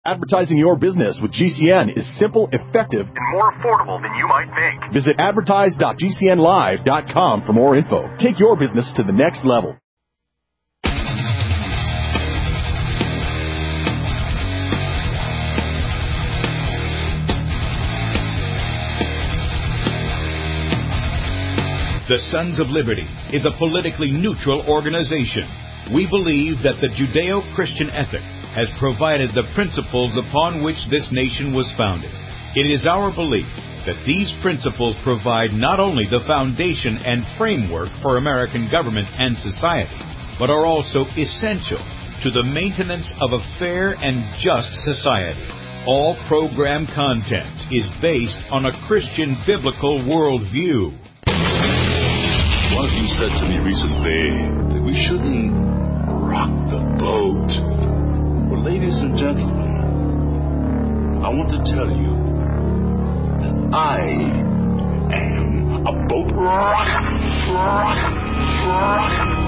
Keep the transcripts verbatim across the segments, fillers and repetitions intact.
Advertising your business with G C N is simple, effective, and more affordable than you might think. Visit advertise dot g c n live dot com for more info. Take your business to the next level. The Sons of Liberty is a politically neutral organization. We believe that the Judeo-Christian ethic has provided the principles upon which this nation was founded. It is our belief that these principles provide not only the foundation and framework for American government and society, but are also essential to the maintenance of a fair and just society. All program content is based on a Christian biblical worldview. One of you said to me recently that we shouldn't rock the boat. Well, ladies and gentlemen, I want to tell you that I am a boat rocker, rocker, rocker.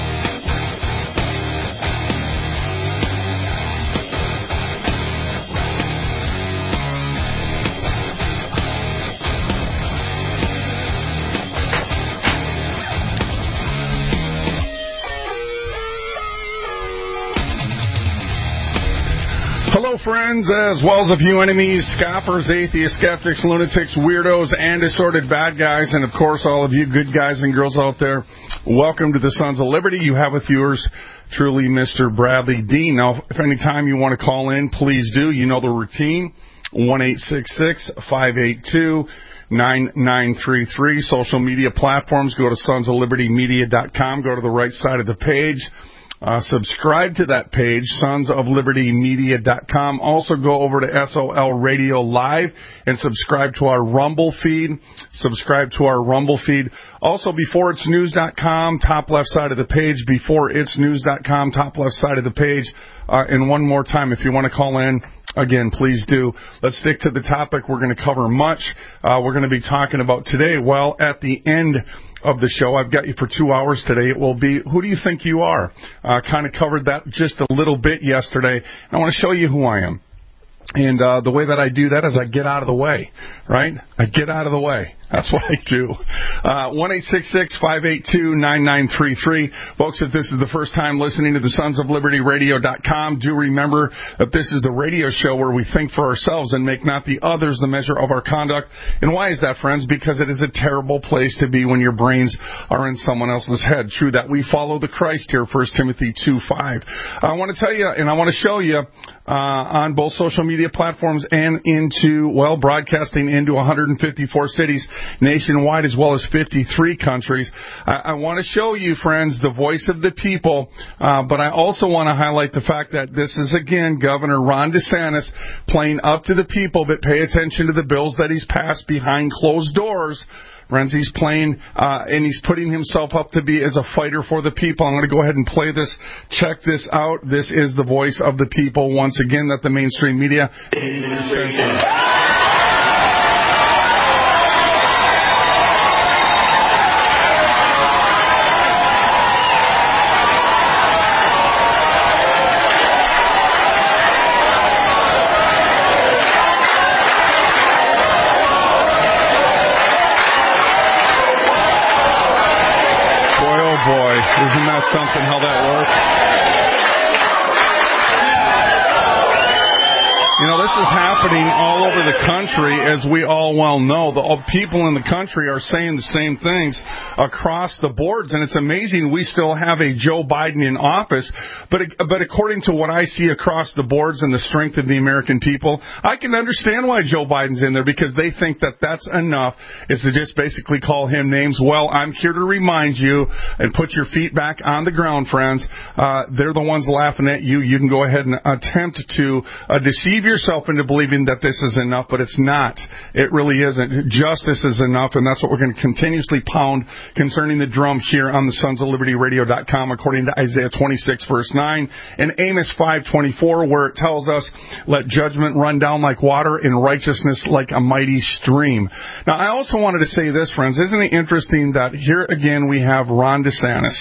Hello, friends, as well as a few enemies, scoffers, atheists, skeptics, lunatics, weirdos, and assorted bad guys, and, of course, all of you good guys and girls out there. Welcome to the Sons of Liberty. You have with yours truly Mister Bradley Dean. Now, if any time you want to call in, please do. You know the routine, one eight six six, five eight two, nine nine three three. Social media platforms, go to sons of liberty media dot com. Go to the right side of the page. Uh, subscribe to that page, sons of liberty media dot com. Also go over to S O L Radio Live and subscribe to our Rumble feed. Subscribe to our Rumble feed. Also, before it's news dot com, top left side of the page. before it's news dot com, top left side of the page. Uh, and one more time, if you want to call in, again, please do. Let's stick to the topic. We're going to cover much. Uh, we're going to be talking about today. Well, at the end of the show, I've got you for two hours today. It will be, who do you think you are? Uh, kind of covered that just a little bit yesterday. I want to show you who I am. And uh, the way that I do that is I get out of the way, right? I get out of the way. That's what I do. Uh, one eight six six, five eight two, nine nine three three. Folks, if this is the first time listening to the sons of liberty radio dot com, do remember that this is the radio show where we think for ourselves and make not the others the measure of our conduct. And why is that, friends? Because it is a terrible place to be when your brains are in someone else's head. True that we follow the Christ here, First Timothy two five. I want to tell you, and I want to show you, uh, on both social media platforms and into, well, broadcasting into one hundred fifty-four cities nationwide, as well as fifty-three countries. I, I want to show you, friends, the voice of the people, uh, but I also want to highlight the fact that this is, again, Governor Ron DeSantis playing up to the people, but pay attention to the bills that he's passed behind closed doors. Friends, he's playing, uh, and he's putting himself up to be as a fighter for the people. I'm going to go ahead and play this. Check this out. This is the voice of the people, once again, that the mainstream media needs to censor. Isn't that something, how that works? You know, this is happening all over the country, as we all well know. The people in the country are saying the same things across the boards, and it's amazing we still have a Joe Biden in office. But but according to what I see across the boards and the strength of the American people, I can understand why Joe Biden's in there, because they think that that's enough, is to just basically call him names. Well, I'm here to remind you, and put your feet back on the ground, friends. Uh, they're the ones laughing at you. You can go ahead and attempt to uh, deceive yourself into believing that this is enough, but it's not. It really isn't. Justice is enough, and that's what we're going to continuously pound concerning the drum here on the sons of liberty radio dot com, according to Isaiah twenty-six, verse nine, and Amos five twenty-four, where it tells us, let judgment run down like water and righteousness like a mighty stream. Now, I also wanted to say this, friends. Isn't it interesting that here again we have Ron DeSantis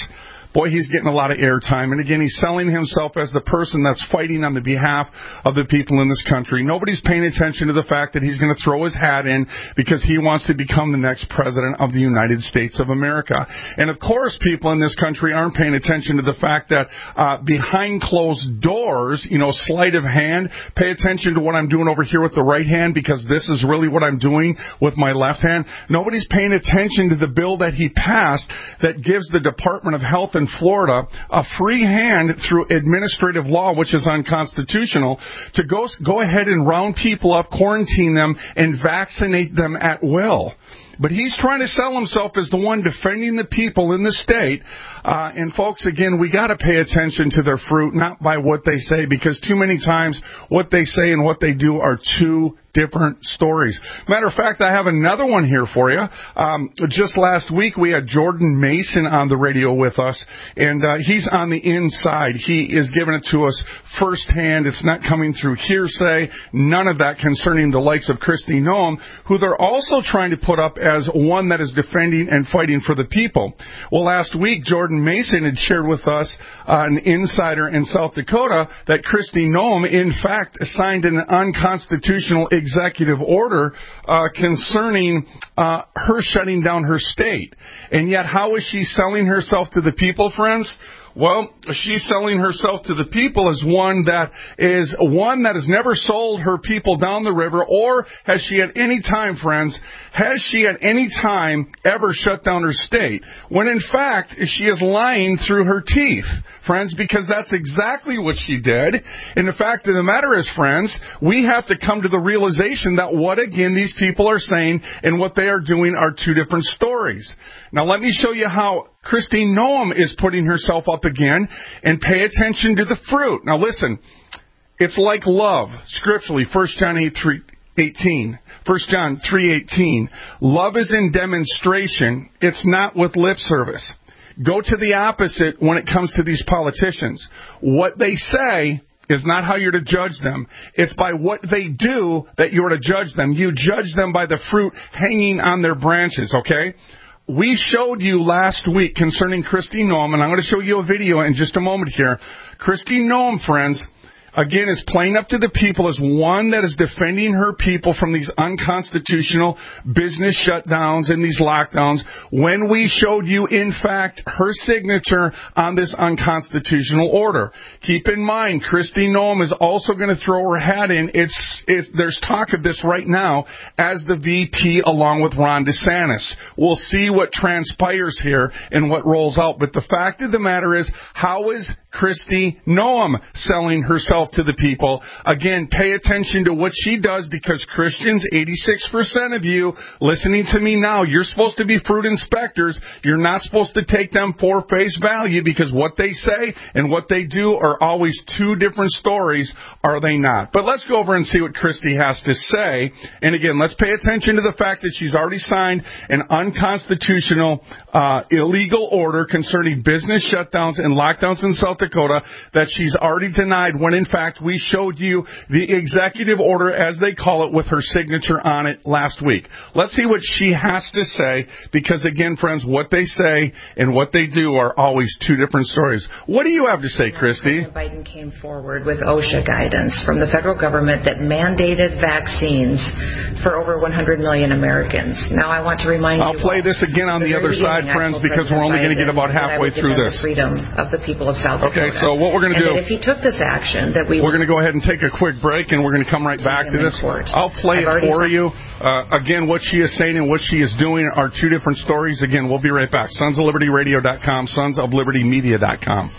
boy, he's getting a lot of airtime. And again, he's selling himself as the person that's fighting on the behalf of the people in this country. Nobody's paying attention to the fact that he's going to throw his hat in because he wants to become the next president of the United States of America. And of course, people in this country aren't paying attention to the fact that uh, behind closed doors, you know, sleight of hand, pay attention to what I'm doing over here with the right hand because this is really what I'm doing with my left hand. Nobody's paying attention to the bill that he passed that gives the Department of Health in Florida a free hand through administrative law, which is unconstitutional, to go, go ahead and round people up, quarantine them, and vaccinate them at will. But he's trying to sell himself as the one defending the people in the state. Uh, and folks, again, we got to pay attention to their fruit, not by what they say, because too many times what they say and what they do are two different stories. Matter of fact, I have another one here for you. Um, just last week, we had Jordan Mason on the radio with us, and uh, he's on the inside. He is giving it to us firsthand. It's not coming through hearsay, none of that concerning the likes of Kristi Noem, who they're also trying to put up as one that is defending and fighting for the people. Well, last week, Jordan Mason had shared with us, uh, an insider in South Dakota, that Kristi Noem, in fact, signed an unconstitutional executive order uh, concerning uh, her shutting down her state. And yet, how is she selling herself to the people, friends? Well, she's selling herself to the people as one that is one that has never sold her people down the river, or has she at any time, friends, has she at any time ever shut down her state? When in fact, she is lying through her teeth, friends, because that's exactly what she did. And the fact of the matter is, friends, we have to come to the realization that what, again, these people are saying and what they are doing are two different stories. Now, let me show you how Kristi Noem is putting herself up again, and pay attention to the fruit. Now listen, it's like love, scripturally, First John eighteen. First John three eighteen. Love is in demonstration, it's not with lip service. Go to the opposite when it comes to these politicians. What they say is not how you're to judge them. It's by what they do that you're to judge them. You judge them by the fruit hanging on their branches, okay? We showed you last week concerning Kristi Noem, and I'm going to show you a video in just a moment here. Kristi Noem, friends, again, is playing up to the people as one that is defending her people from these unconstitutional business shutdowns and these lockdowns, when we showed you, in fact, her signature on this unconstitutional order. Keep in mind, Kristi Noem is also going to throw her hat in. It's, it, there's talk of this right now as the V P along with Ron DeSantis. We'll see what transpires here and what rolls out. But the fact of the matter is, how is Kristi Noem selling herself to the people? Again, pay attention to what she does, because Christians, eighty-six percent of you listening to me now, you're supposed to be fruit inspectors. You're not supposed to take them for face value, because what they say and what they do are always two different stories, are they not? But let's go over and see what Kristi has to say. And again, let's pay attention to the fact that she's already signed an unconstitutional, uh, illegal order concerning business shutdowns and lockdowns in South Dakota that she's already denied, when in fact we showed you the executive order, as they call it, with her signature on it last week. Let's see what she has to say, because again, friends, what they say and what they do are always two different stories. What do you have to say, Kristi? President Biden came forward with OSHA guidance from the federal government that mandated vaccines for over one hundred million Americans. Now I want to remind I'll you... I'll play this again on the, the other side, friends, because we're only going to get about halfway through this. The freedom of the people of South Dakota. Okay, so what we're going to do... if he took this action, that we... We're going to go ahead and take a quick break, and we're going to come right back to this. I'll play I've it for you. Uh, again, what she is saying and what she is doing are two different stories. Again, we'll be right back. sons of liberty radio dot com, sons of liberty media dot com.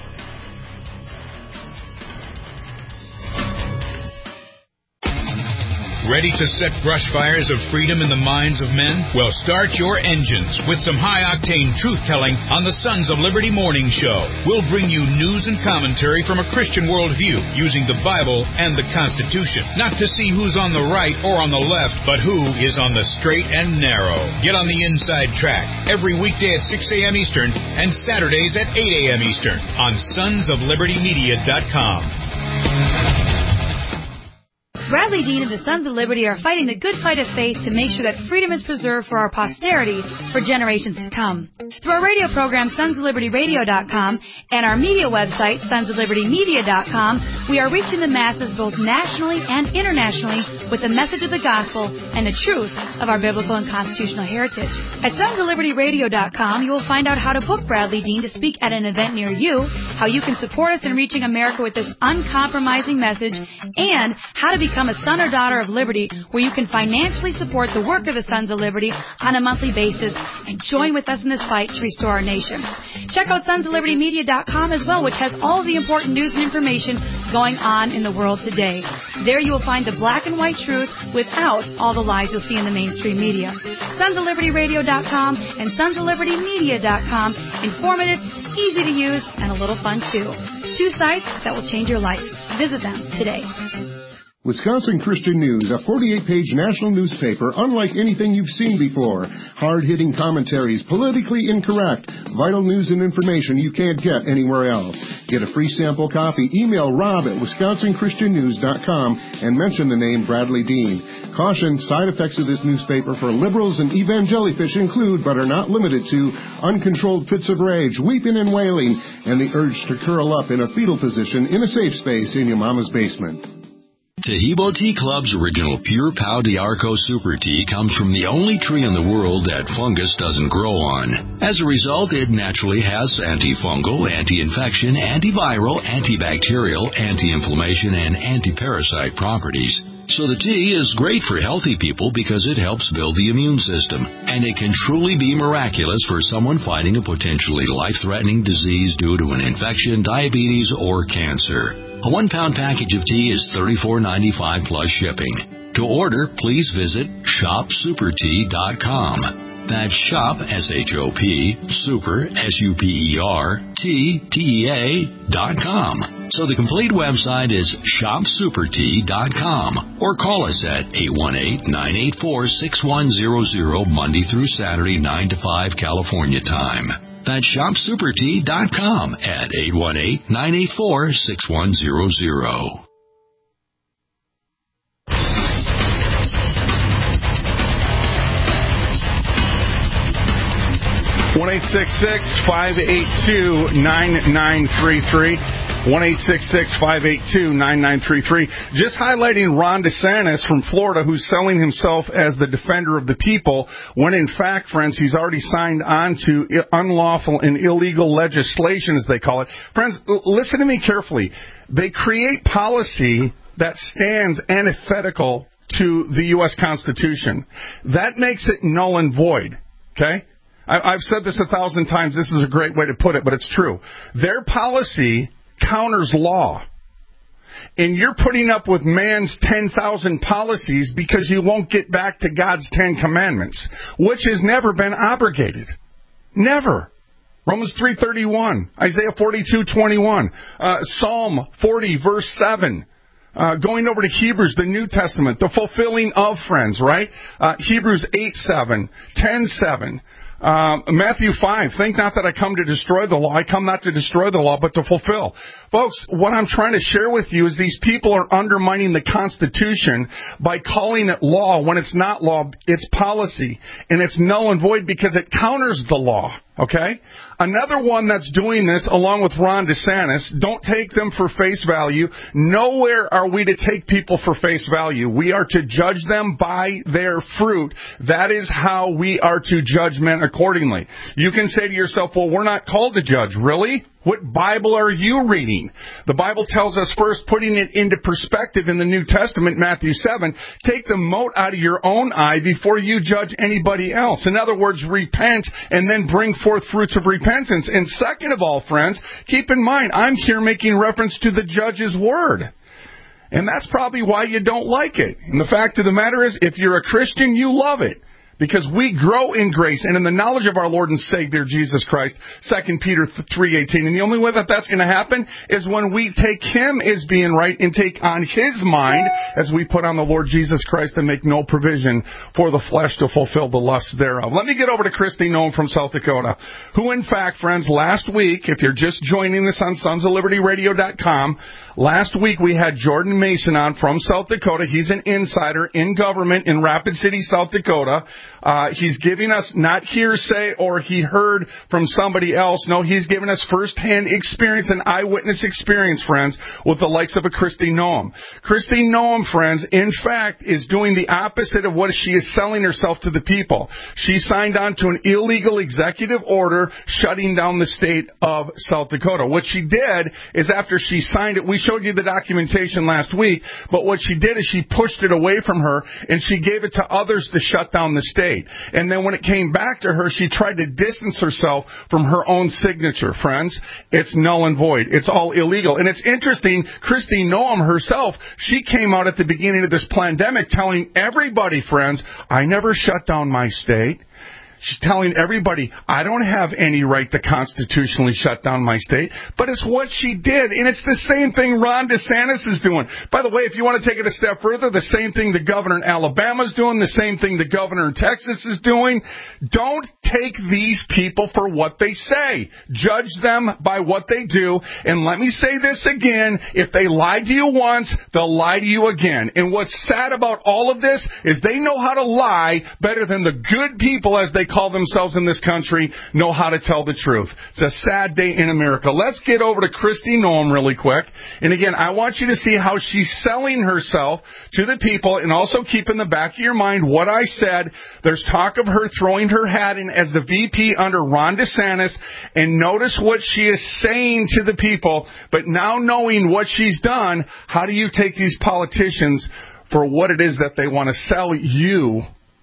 Ready to set brush fires of freedom in the minds of men? Well, start your engines with some high-octane truth-telling on the Sons of Liberty Morning Show. We'll bring you news and commentary from a Christian worldview using the Bible and the Constitution. Not to see who's on the right or on the left, but who is on the straight and narrow. Get on the inside track every weekday at six a.m. Eastern and Saturdays at eight a.m. Eastern on sons of liberty media dot com. Bradley Dean and the Sons of Liberty are fighting the good fight of faith to make sure that freedom is preserved for our posterity for generations to come. Through our radio program, sons of liberty radio dot com, and our media website, sons of liberty media dot com, we are reaching the masses both nationally and internationally with the message of the gospel and the truth of our biblical and constitutional heritage. At sons of liberty radio dot com, you will find out how to book Bradley Dean to speak at an event near you, how you can support us in reaching America with this uncompromising message, and how to become a son or daughter of liberty, where you can financially support the work of the Sons of Liberty on a monthly basis and join with us in this fight to restore our nation. Check out sons of liberty media dot com as well, which has all of the important news and information going on in the world today. There you will find the black and white truth without all the lies you'll see in the mainstream media. sons of liberty radio dot com and sons of liberty media dot com. Informative, easy to use, and a little fun too. Two sites that will change your life. Visit them today. Wisconsin Christian News, a forty-eight page national newspaper unlike anything you've seen before. Hard-hitting commentaries, politically incorrect, vital news and information you can't get anywhere else. Get a free sample copy. Email Rob at wisconsin christian news dot com and mention the name Bradley Dean. Caution, side effects of this newspaper for liberals and evangelifish include, but are not limited to, uncontrolled fits of rage, weeping and wailing, and the urge to curl up in a fetal position in a safe space in your mama's basement. Tahibo Tea Club's original Pure Pau D'Arco Super Tea comes from the only tree in the world that fungus doesn't grow on. As a result, it naturally has antifungal, anti-infection, antiviral, antibacterial, anti-inflammation, and anti-parasite properties. So the tea is great for healthy people because it helps build the immune system, and it can truly be miraculous for someone fighting a potentially life-threatening disease due to an infection, diabetes, or cancer. A one-pound package of tea is thirty-four ninety-five plus shipping. To order, please visit shop super tea dot com. That's shop, S H O P, super, S U P E R, T, T E A, dot com. So the complete website is shop super tea dot com. Or call us at eight one eight, nine eight four, six one zero zero, Monday through Saturday, nine to five California time. That's shop super tea dot com at eight one eight, nine eight four, six one zero zero. one eight six six, five eight two, nine nine three three. one eight six six, five eight two, nine nine three three. Just highlighting Ron DeSantis from Florida, who's selling himself as the defender of the people, when in fact, friends, he's already signed on to unlawful and illegal legislation, as they call it. Friends, listen to me carefully. They create policy that stands antithetical to the U S Constitution. That makes it null and void, okay? I've said this a thousand times. This is a great way to put it, but it's true. Their policy counters law. And you're putting up with man's ten thousand policies because you won't get back to God's Ten Commandments, which has never been abrogated. Never. Romans three thirty-one, Isaiah forty-two twenty-one, uh, Psalm forty, verse seven. Uh, going over to Hebrews, the New Testament, the fulfilling of, friends, right? Uh, Hebrews eight seven, ten seven. Um, Matthew five, think not that I come to destroy the law. I come not to destroy the law, but to fulfill. Folks, what I'm trying to share with you is these people are undermining the Constitution by calling it law when it's not law. It's policy, and it's null and void because it counters the law. Okay? Another one that's doing this, along with Ron DeSantis, don't take them for face value. Nowhere are we to take people for face value. We are to judge them by their fruit. That is how we are to judge men accordingly. You can say to yourself, well, we're not called to judge. Really? What Bible are you reading? The Bible tells us first, putting it into perspective in the New Testament, Matthew seven, take the mote out of your own eye before you judge anybody else. In other words, repent and then bring forth fruits of repentance. And second of all, friends, keep in mind, I'm here making reference to the judge's word. And that's probably why you don't like it. And the fact of the matter is, if you're a Christian, you love it. because we grow in grace and in the knowledge of our Lord and Savior, Jesus Christ, Second Peter three eighteen. And the only way that that's going to happen is when we take Him as being right and take on His mind as we put on the Lord Jesus Christ and make no provision for the flesh to fulfill the lusts thereof. Let me get over to Christy Noem from South Dakota, who, in fact, friends, last week, if you're just joining us on sons of liberty radio dot com, last week we had Jordan Mason on from South Dakota. He's an insider in government in Rapid City, South Dakota. Uh, he's giving us not hearsay or he heard from somebody else. No, he's giving us firsthand experience and eyewitness experience, friends, with the likes of a Christy Noem. Christy Noem, friends, in fact, is doing the opposite of what she is selling herself to the people. She signed on to an illegal executive order shutting down the state of South Dakota. What she did is after she signed it, we showed you the documentation last week, but what she did is she pushed it away from her and she gave it to others to shut down the state. And then when it came back to her, she tried to distance herself from her own signature. Friends, it's null and void. It's all illegal. And it's interesting, Christy Noem herself, she came out at the beginning of this pandemic telling everybody, friends, I never shut down my state. She's telling everybody, I don't have any right to constitutionally shut down my state. But it's what she did. And it's the same thing Ron DeSantis is doing. By the way, if you want to take it a step further, the same thing the governor in Alabama is doing, the same thing the governor in Texas is doing. Don't take these people for what they say. Judge them by what they do. And let me say this again. If they lied to you once, they'll lie to you again. And what's sad about all of this is they know how to lie better than the good people, as they call themselves in this country, know how to tell the truth. It's a sad day in America. Let's get over to Christy Noem really quick. And again, I want you to see how she's selling herself to the people, and also keep in the back of your mind what I said. There's talk of her throwing her hat in as the V P under Ron DeSantis, and notice what she is saying to the people. But now knowing what she's done, how do you take these politicians for what it is that they want to sell you?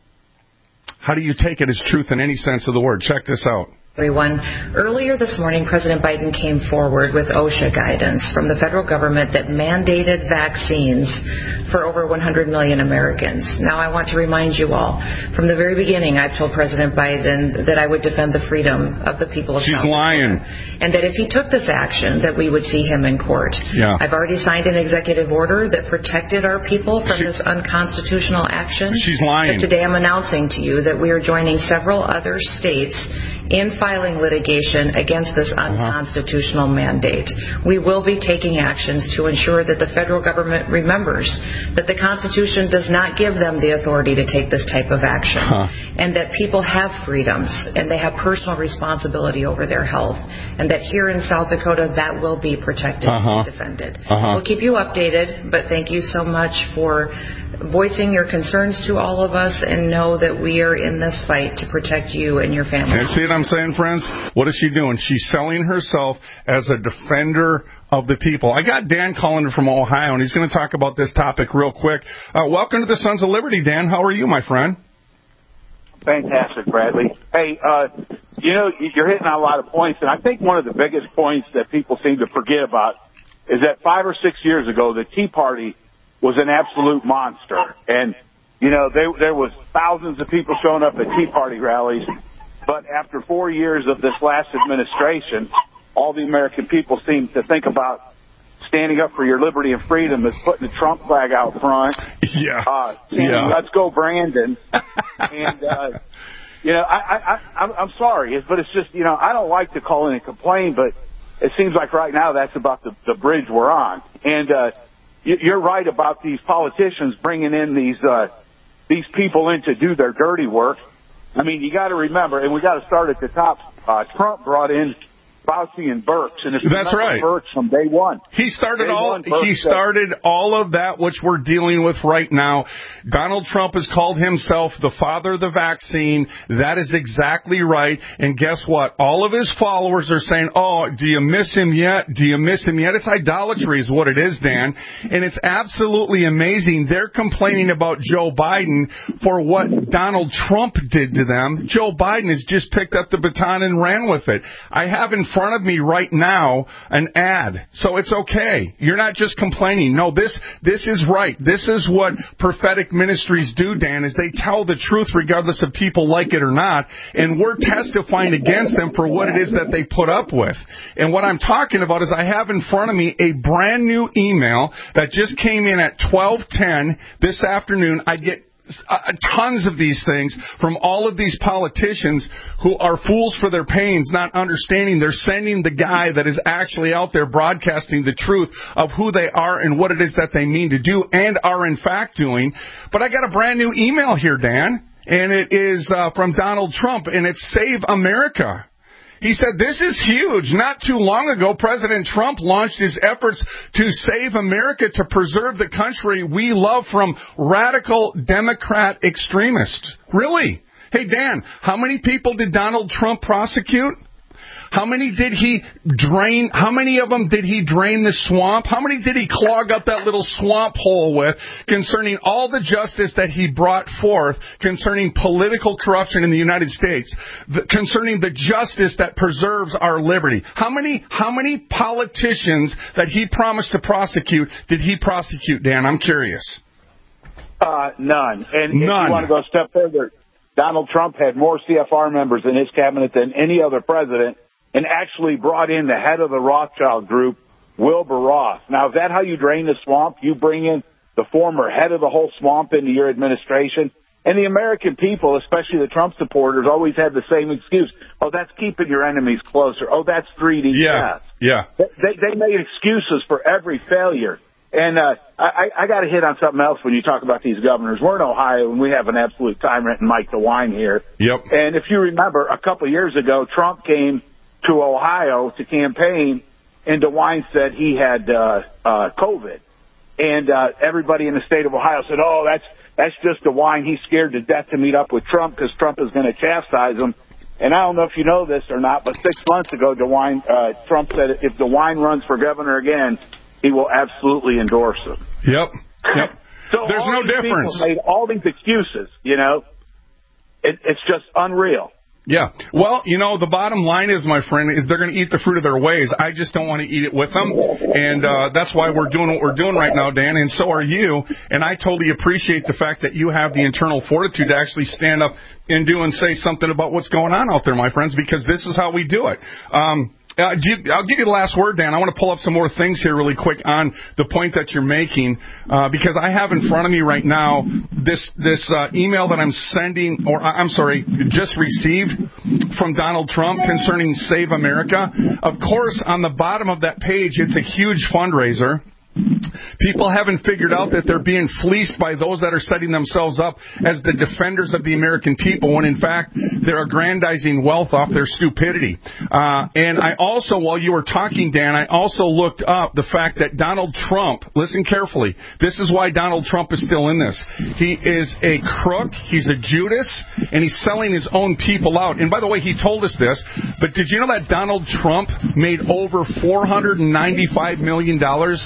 How do you take it as truth in any sense of the word? Check this out. Everyone, earlier this morning, President Biden came forward with OSHA guidance from the federal government that mandated vaccines for over one hundred million Americans. Now, I want to remind you all, from the very beginning, I've told President Biden that I would defend the freedom of the people of She's South lying. Dakota, and that if he took this action, that we would see him in court. Yeah. I've already signed an executive order that protected our people from she, this unconstitutional action. She's lying. But today I'm announcing to you that we are joining several other states in filing litigation against this unconstitutional uh-huh. mandate. We will be taking actions to ensure that the federal government remembers that the Constitution does not give them the authority to take this type of action, uh-huh. and that people have freedoms and they have personal responsibility over their health, and that here in South Dakota that will be protected uh-huh. and defended. Uh-huh. We'll keep you updated, but thank you so much for voicing your concerns to all of us, and know that we are in this fight to protect you and your family. And see what I'm saying, friends? What is she doing? She's selling herself as a defender of the people. I got Dan calling from Ohio, and he's going to talk about this topic real quick. Uh, welcome to the Sons of Liberty, Dan. How are you, my friend? Fantastic, Bradley. Hey, uh, you know, you're hitting on a lot of points, and I think one of the biggest points that people seem to forget about is that five or six years ago, the Tea Party was an absolute monster. And, you know, they, there was thousands of people showing up at Tea Party rallies. But after four years of this last administration, all the American people seem to think about standing up for your liberty and freedom as putting the Trump flag out front. Yeah. Uh, saying, yeah. Let's go, Brandon. and, uh, you know, I, I, I, I'm, I'm sorry, but it's just, you know, I don't like to call in and complain, but it seems like right now that's about the, the bridge we're on. And, uh, you're right about these politicians bringing in these uh, these people in to do their dirty work. I mean, you got to remember, and we got to start at the top. Uh, Trump brought in Fauci and Birx, and if that's right. Birx from day one. He started day all. One, he started said, all of that, which we're dealing with right now. Donald Trump has called himself the father of the vaccine. That is exactly right. And guess what? All of his followers are saying, "Oh, do you miss him yet? Do you miss him yet?" It's idolatry, is what it is, Dan. And it's absolutely amazing. They're complaining about Joe Biden for what Donald Trump did to them, Joe Biden has just picked up the baton and ran with it. I have in front of me right now an ad, so it's okay. You're not just complaining. No, this this is right. This is what prophetic ministries do, Dan, is they tell the truth regardless of people like it or not, and we're testifying against them for what it is that they put up with. And what I'm talking about is I have in front of me a brand new email that just came in at twelve ten this afternoon. I get Uh, tons of these things from all of these politicians who are fools for their pains, not understanding they're sending the guy that is actually out there broadcasting the truth of who they are and what it is that they mean to do and are in fact doing. But I got a brand new email here, Dan, and it is uh, from Donald Trump, and it's Save America. He said, this is huge. Not too long ago, President Trump launched his efforts to save America, to preserve the country we love from radical Democrat extremists. Really? Hey, Dan, how many people did Donald Trump prosecute? How many did he drain? How many of them did he drain the swamp? How many did he clog up that little swamp hole with concerning all the justice that he brought forth concerning political corruption in the United States, the, concerning the justice that preserves our liberty? How many, how many politicians that he promised to prosecute did he prosecute, Dan? I'm curious. Uh, none. And none. If you want to go a step further, Donald Trump had more C F R members in his cabinet than any other president, and actually brought in the head of the Rothschild Group, Wilbur Ross. Now, is that how you drain the swamp? You bring in the former head of the whole swamp into your administration? And the American people, especially the Trump supporters, always had the same excuse. Oh, that's keeping your enemies closer. Oh, that's three D yeah, chess. Yeah. They, they made excuses for every failure. And uh, I, I got to hit on something else when you talk about these governors. We're in Ohio, and we have an absolute tyrant in Mike DeWine here. Yep. And if you remember, a couple of years ago, Trump came to Ohio to campaign, and DeWine said he had uh, uh, COVID. And uh, everybody in the state of Ohio said, oh, that's that's just DeWine. He's scared to death to meet up with Trump because Trump is going to chastise him. And I don't know if you know this or not, but six months ago, DeWine, uh, Trump said if DeWine runs for governor again, he will absolutely endorse him. Yep. Yep. So there's no difference. People made all these excuses, you know. It, it's just unreal. Yeah. Well, you know, the bottom line is, my friend, is they're going to eat the fruit of their ways. I just don't want to eat it with them. And uh, that's why we're doing what we're doing right now, Dan, and so are you. And I totally appreciate the fact that you have the internal fortitude to actually stand up and do and say something about what's going on out there, my friends, because this is how we do it. Um Uh, do you, I'll give you the last word, Dan. I want to pull up some more things here really quick on the point that you're making, uh, because I have in front of me right now this this uh, email that I'm sending, or I'm sorry, just received from Donald Trump concerning Save America. Of course, on the bottom of that page, it's a huge fundraiser. People haven't figured out that they're being fleeced by those that are setting themselves up as the defenders of the American people, when in fact they're aggrandizing wealth off their stupidity. Uh, and I also, while you were talking, Dan, I also looked up the fact that Donald Trump, listen carefully, this is why Donald Trump is still in this. He is a crook, he's a Judas, and he's selling his own people out. And by the way, he told us this, but did you know that Donald Trump made over four hundred ninety-five million dollars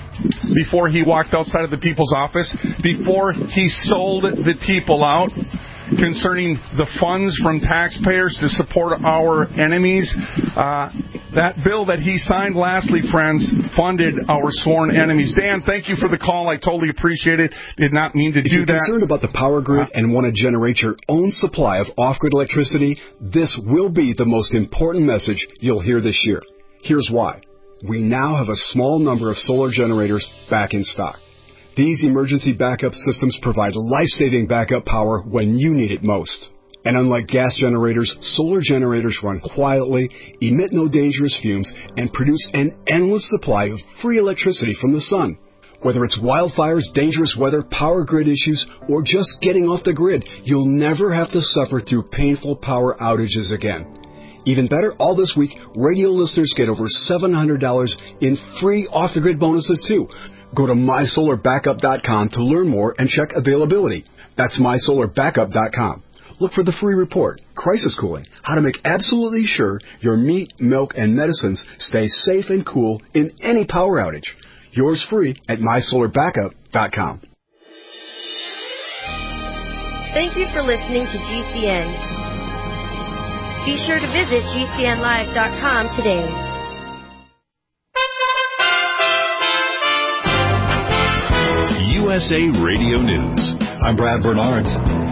before he walked outside of the people's office, before he sold the people out, concerning the funds from taxpayers to support our enemies? Uh, that bill that he signed, lastly, friends, funded our sworn enemies. Dan, thank you for the call. I totally appreciate it. Did not mean to if do you're that. Concerned about the power grid and want to generate your own supply of off-grid electricity, this will be the most important message you'll hear this year. Here's why. We now have a small number of solar generators back in stock. These emergency backup systems provide life-saving backup power when you need it most. And unlike gas generators, solar generators run quietly, emit no dangerous fumes, and produce an endless supply of free electricity from the sun. Whether it's wildfires, dangerous weather, power grid issues, or just getting off the grid, you'll never have to suffer through painful power outages again. Even better, all this week, radio listeners get over seven hundred dollars in free off-the-grid bonuses, too. Go to my solar backup dot com to learn more and check availability. That's my solar backup dot com. Look for the free report, Crisis Cooling, how to make absolutely sure your meat, milk, and medicines stay safe and cool in any power outage. Yours free at my solar backup dot com. Thank you for listening to G C N. Be sure to visit G C N live dot com today. U S A Radio News. I'm Brad Bernards.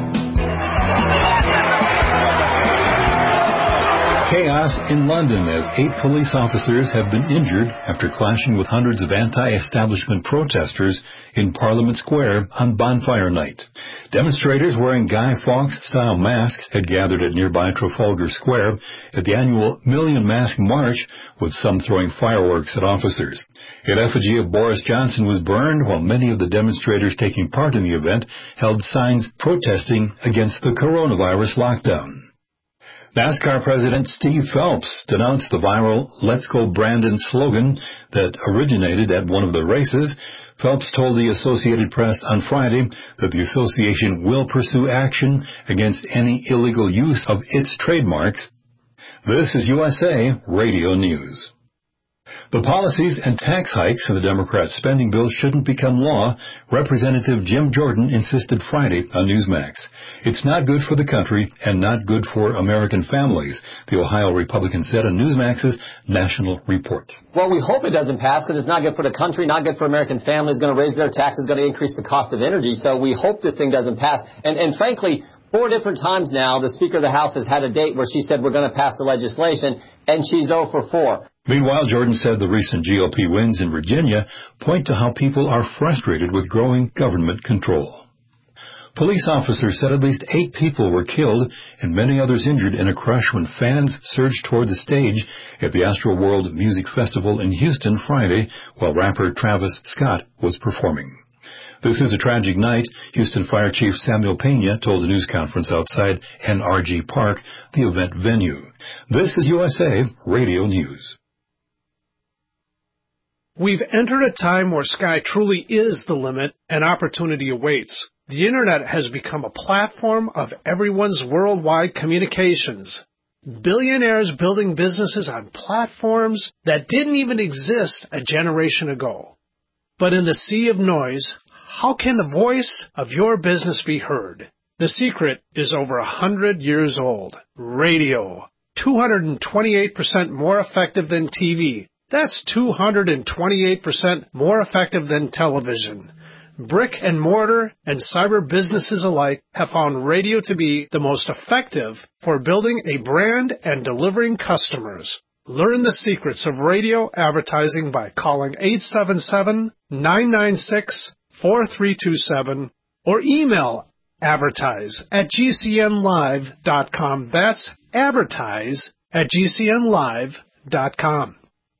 Chaos in London as eight police officers have been injured after clashing with hundreds of anti-establishment protesters in Parliament Square on Bonfire Night. Demonstrators wearing Guy Fawkes-style masks had gathered at nearby Trafalgar Square at the annual Million Mask March, with some throwing fireworks at officers. An effigy of Boris Johnson was burned, while many of the demonstrators taking part in the event held signs protesting against the coronavirus lockdown. NASCAR President Steve Phelps denounced the viral Let's Go Brandon slogan that originated at one of the races. Phelps told the Associated Press on Friday that the association will pursue action against any illegal use of its trademarks. This is U S A Radio News. The policies and tax hikes of the Democrat spending bill shouldn't become law, Representative Jim Jordan insisted Friday on Newsmax. It's not good for the country and not good for American families, the Ohio Republican said on Newsmax's National Report. Well, we hope it doesn't pass because it's not good for the country, not good for American families, going to raise their taxes, going to increase the cost of energy. So we hope this thing doesn't pass. And, and frankly, four different times now, the Speaker of the House has had a date where she said we're going to pass the legislation, and she's oh for four. Meanwhile, Jordan said the recent G O P wins in Virginia point to how people are frustrated with growing government control. Police officers said at least eight people were killed and many others injured in a crush when fans surged toward the stage at the Astroworld Music Festival in Houston Friday while rapper Travis Scott was performing. This is a tragic night, Houston Fire Chief Samuel Pena told a news conference outside N R G Park, the event venue. This is U S A Radio News. We've entered a time where sky truly is the limit and opportunity awaits. The Internet has become a platform of everyone's worldwide communications. Billionaires building businesses on platforms that didn't even exist a generation ago. But in the sea of noise, how can the voice of your business be heard? The secret is over a hundred years old. Radio. two hundred twenty-eight percent more effective than T V. That's two hundred twenty-eight percent more effective than television. Brick and mortar and cyber businesses alike have found radio to be the most effective for building a brand and delivering customers. Learn the secrets of radio advertising by calling eight seven seven, nine nine six, four three two seven or email advertise at G C N live dot com. That's advertise at G C N live dot com.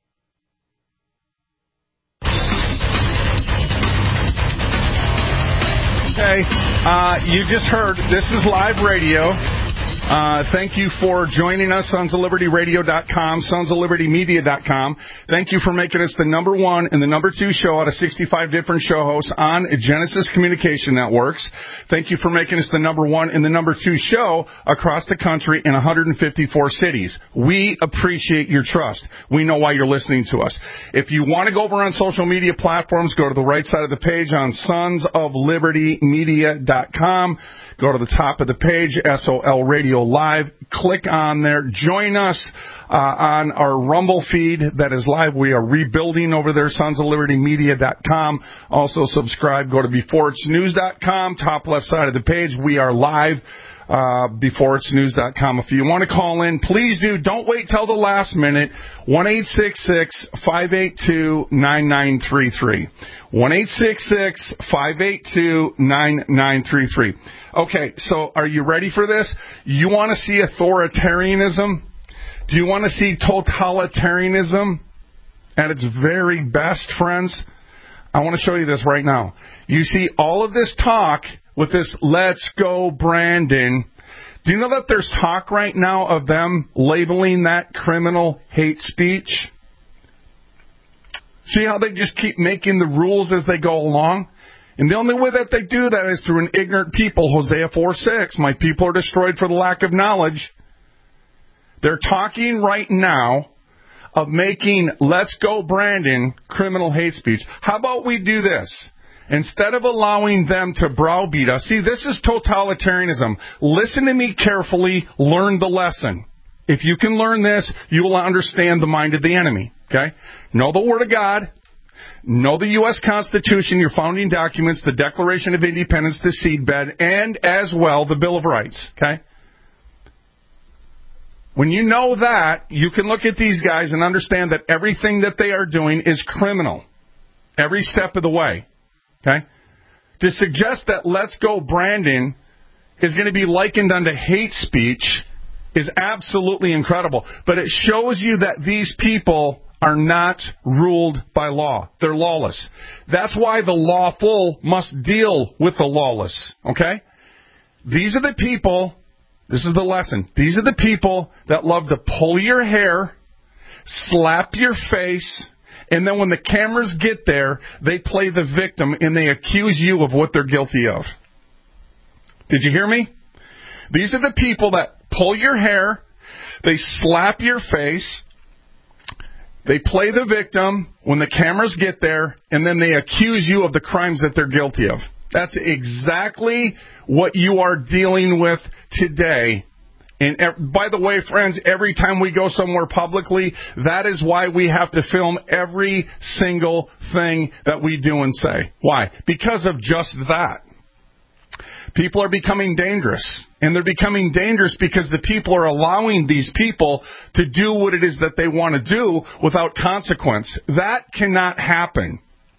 Okay, uh, you just heard, this is live radio. Uh, thank you for joining us, Sons of Liberty Radio dot com, Sons of Liberty Media dot com. Thank you for making us the number one and the number two show out of sixty-five different show hosts on Genesis Communication Networks. Thank you for making us the number one and the number two show across the country in one hundred fifty-four cities. We appreciate your trust. We know why you're listening to us. If you want to go over on social media platforms, go to the right side of the page on Sons of Liberty Media dot com. Go to the top of the page, S O L Radio Live. Click on there. Join us uh, on our Rumble feed that is live. We are rebuilding over there, Sons of Liberty Media dot com. Also subscribe. Go to Before It's News dot com. Top left side of the page. We are live. Uh, Before It's News dot com. If you want to call in, please do. Don't wait till the last minute. one eight six six, five eight two, nine nine three three. one eight six six, five eight two, nine nine three three. Okay, so are you ready for this? You want to see authoritarianism? Do you want to see totalitarianism at its very best, friends? I want to show you this right now. You see all of this talk with this Let's Go Brandon. Do you know that there's talk right now of them labeling that criminal hate speech? See how they just keep making the rules as they go along? And the only way that they do that is through an ignorant people. Hosea four six, my people are destroyed for the lack of knowledge. They're talking right now of making Let's Go Brandon criminal hate speech. How about we do this? Instead of allowing them to browbeat us, see, this is totalitarianism. Listen to me carefully, learn the lesson. If you can learn this, you will understand the mind of the enemy, okay? Know the Word of God, know the U S Constitution, your founding documents, the Declaration of Independence, the seedbed, and as well the Bill of Rights, okay? When you know that, you can look at these guys and understand that everything that they are doing is criminal. Every step of the way. Okay? To suggest that Let's Go Brandon is going to be likened unto hate speech is absolutely incredible. But it shows you that these people are not ruled by law. They're lawless. That's why the lawful must deal with the lawless. Okay? These are the people... This is the lesson. These are the people that love to pull your hair, slap your face, and then when the cameras get there, they play the victim and they accuse you of what they're guilty of. Did you hear me? These are the people that pull your hair, they slap your face, they play the victim when the cameras get there, and then they accuse you of the crimes that they're guilty of. That's exactly what you are dealing with today. And by the way, friends, every time we go somewhere publicly, that is why we have to film every single thing that we do and say. Why? Because of just that. People are becoming dangerous. And they're becoming dangerous because the people are allowing these people to do what it is that they want to do without consequence. That cannot happen.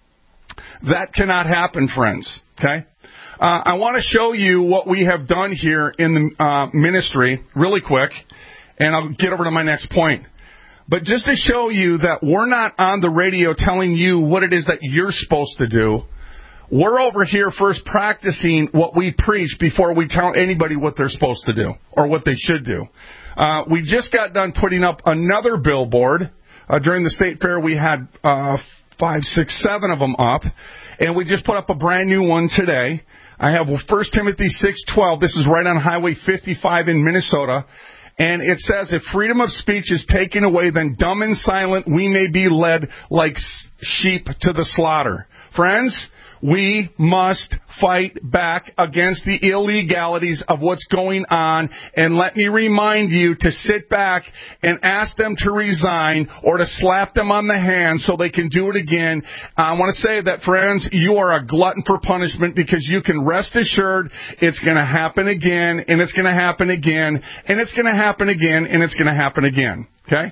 That cannot happen, friends. Okay? Uh, I want to show you what we have done here in the uh, ministry really quick, and I'll get over to my next point. But just to show you that we're not on the radio telling you what it is that you're supposed to do. We're over here first practicing what we preach before we tell anybody what they're supposed to do or what they should do. Uh, we just got done putting up another billboard. Uh, during the state fair, we had uh, five, six, seven of them up. And we just put up a brand new one today. I have First Timothy six twelve. This is right on Highway fifty-five in Minnesota. And it says, if freedom of speech is taken away, then dumb and silent we may be led like sheep to the slaughter. Friends, we must fight back against the illegalities of what's going on. And let me remind you to sit back and ask them to resign or to slap them on the hand so they can do it again. I want to say that, friends, you are a glutton for punishment because you can rest assured it's going to happen again, and it's going to happen again, and it's going to happen again, and it's going to happen again. Okay?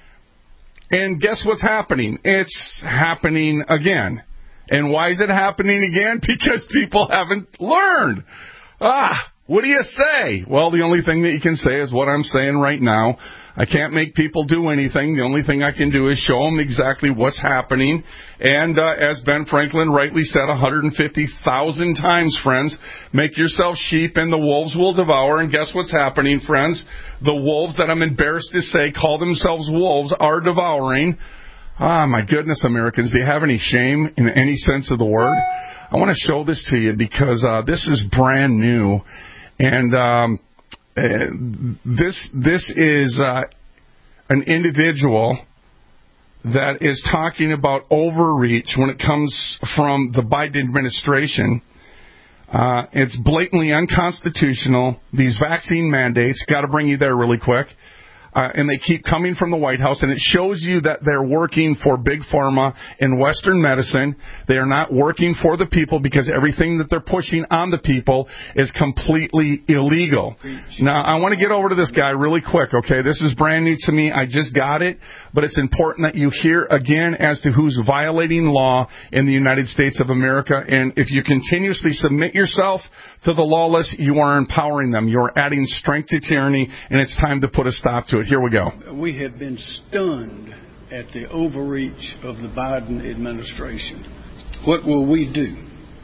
And guess what's happening? It's happening again. And why is it happening again? Because people haven't learned. Ah, what do you say? Well, the only thing that you can say is what I'm saying right now. I can't make people do anything. The only thing I can do is show them exactly what's happening. And uh, as Ben Franklin rightly said one hundred fifty thousand times, friends, make yourself sheep and the wolves will devour. And guess what's happening, friends? The wolves that I'm embarrassed to say call themselves wolves are devouring. Ah, my goodness, Americans, do you have any shame in any sense of the word? I want to show this to you because uh, this is brand new. And um, uh, this this is uh, an individual that is talking about overreach when it comes from the Biden administration. Uh, it's blatantly unconstitutional. These vaccine mandates, got to bring you there really quick. Uh, and they keep coming from the White House, and it shows you that they're working for Big Pharma and Western medicine. They are not working for the people because everything that they're pushing on the people is completely illegal. Now, I want to get over to this guy really quick, okay? This is brand new to me. I just got it, but it's important that you hear again as to who's violating law in the United States of America. And if you continuously submit yourself to the lawless, you are empowering them. You are adding strength to tyranny, and it's time to put a stop to it. Here we go. We have been stunned at the overreach of the Biden administration. What will we do?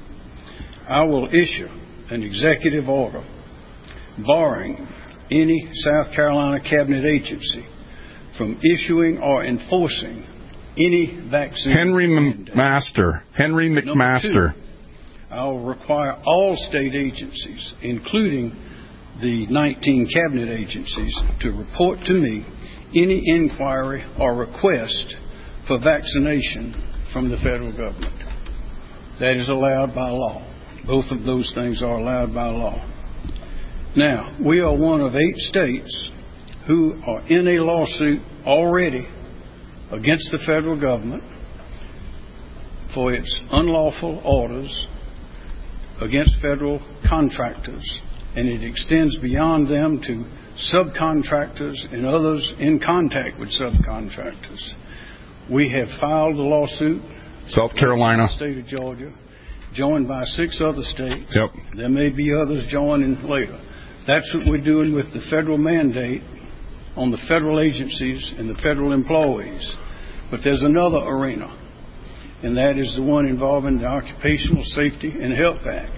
I will issue an executive order barring any South Carolina cabinet agency from issuing or enforcing any vaccine. Henry McMaster. Henry McMaster. Two, I will require all state agencies, including the nineteen cabinet agencies, to report to me any inquiry or request for vaccination from the federal government. That is allowed by law. Both of those things are allowed by law. Now, we are one of eight states who are in a lawsuit already against the federal government for its unlawful orders against federal contractors, and it extends beyond them to subcontractors and others in contact with subcontractors. We have filed a lawsuit, South Carolina, in the state of Georgia, joined by six other states. Yep. There may be others joining later. That's what we're doing with the federal mandate on the federal agencies and the federal employees. But there's another arena, and that is the one involving the Occupational Safety and Health Act.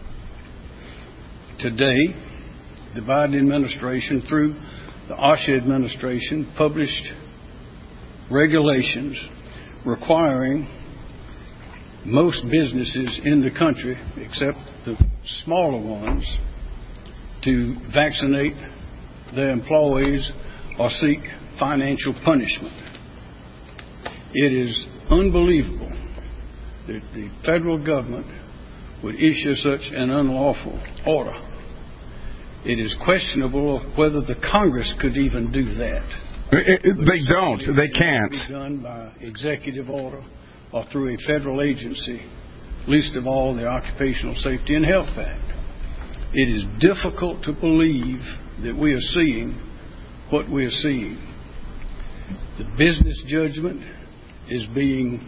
Today, the Biden administration, through the OSHA administration, published regulations requiring most businesses in the country, except the smaller ones, to vaccinate their employees or seek financial punishment. It is unbelievable that the federal government would issue such an unlawful order. It is questionable whether the Congress could even do that. It, it, they don't. They can't. It can be done by executive order or through a federal agency, least of all the Occupational Safety and Health Act. It is difficult to believe that we are seeing what we are seeing. The business judgment is being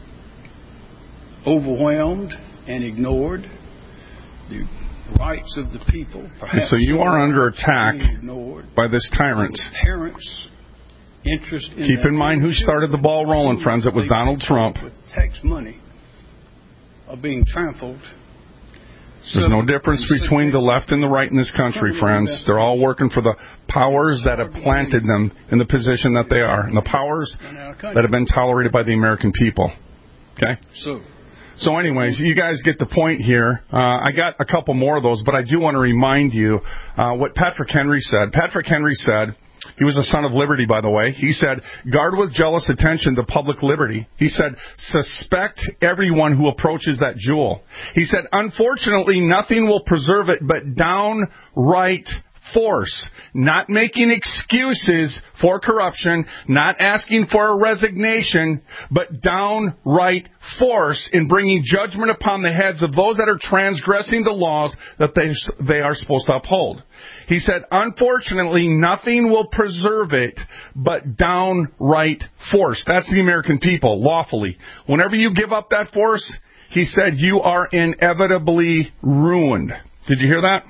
overwhelmed and ignored. The rights of the people, perhaps. So you are under attack by this tyrant. Parents' interest in Keep in mind who started the ball rolling, friends. It was Donald Trump. With tax money are being trampled. There's no difference between the left and the right in this country, friends. They're all working for the powers that have planted them in the position that they are, and the powers that have been tolerated by the American people. Okay? So, so anyways, you guys get the point here. Uh, I got a couple more of those, but I do want to remind you uh, what Patrick Henry said. Patrick Henry said, he was a son of liberty, by the way. He said, guard with jealous attention the public liberty. He said, suspect everyone who approaches that jewel. He said, unfortunately, nothing will preserve it but downright force, not making excuses for corruption, not asking for a resignation, but downright force in bringing judgment upon the heads of those that are transgressing the laws that they, they are supposed to uphold. He said, unfortunately, nothing will preserve it but downright force. That's the American people, lawfully. Whenever you give up that force, he said, you are inevitably ruined. Did you hear that?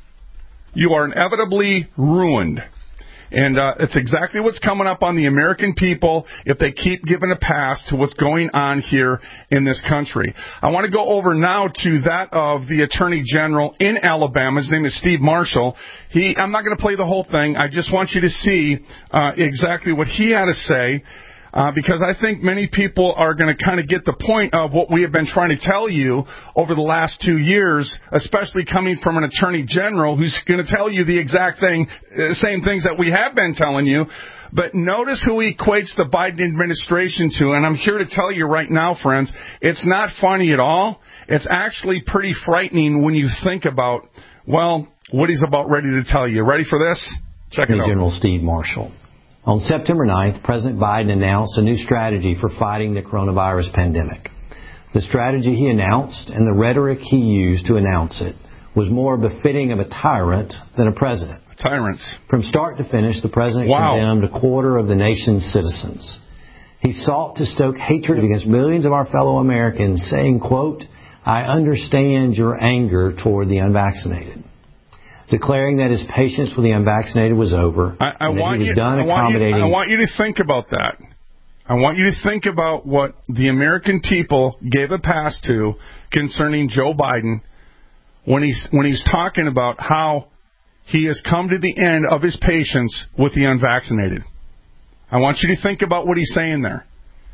You are inevitably ruined. And uh, it's exactly what's coming up on the American people if they keep giving a pass to what's going on here in this country. I want to go over now to that of the Attorney General in Alabama. His name is Steve Marshall. He, I'm not going to play the whole thing. I just want you to see uh, exactly what he had to say. Uh, because I think many people are going to kind of get the point of what we have been trying to tell you over the last two years, especially coming from an attorney general who's going to tell you the exact thing, uh, same things that we have been telling you. But notice who he equates the Biden administration to, and I'm here to tell you right now, friends, it's not funny at all. It's actually pretty frightening when you think about, well, what he's about ready to tell you. Ready for this? Check it out. General Steve Marshall. On September ninth, President Biden announced a new strategy for fighting the coronavirus pandemic. The strategy he announced and the rhetoric he used to announce it was more befitting of a tyrant than a president. Tyrants. From start to finish, the president wow. condemned a quarter of the nation's citizens. He sought to stoke hatred against millions of our fellow Americans, saying, quote, I understand your anger toward the unvaccinated. Declaring that his patience with the unvaccinated was over, I, I and that want he was you, done I want accommodating. You, I want you to think about that. I want you to think about what the American people gave a pass to concerning Joe Biden when he's when he's talking about how he has come to the end of his patience with the unvaccinated. I want you to think about what he's saying there.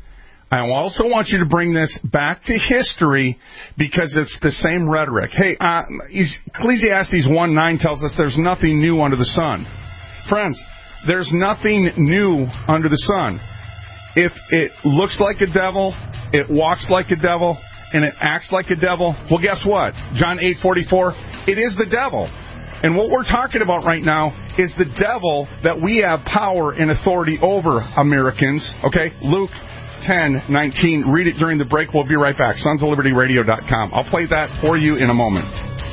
I also want you to bring this back to history because it's the same rhetoric. Hey, uh, Ecclesiastes one nine tells us there's nothing new under the sun. Friends, there's nothing new under the sun. If it looks like a devil, it walks like a devil, and it acts like a devil, well, guess what? John eight forty-four, it is the devil. And what we're talking about right now is the devil that we have power and authority over, Americans. Okay? Luke ten nineteen. Read it during the break. We'll be right back. Sons of Liberty Radio dot com. I'll play that for you in a moment.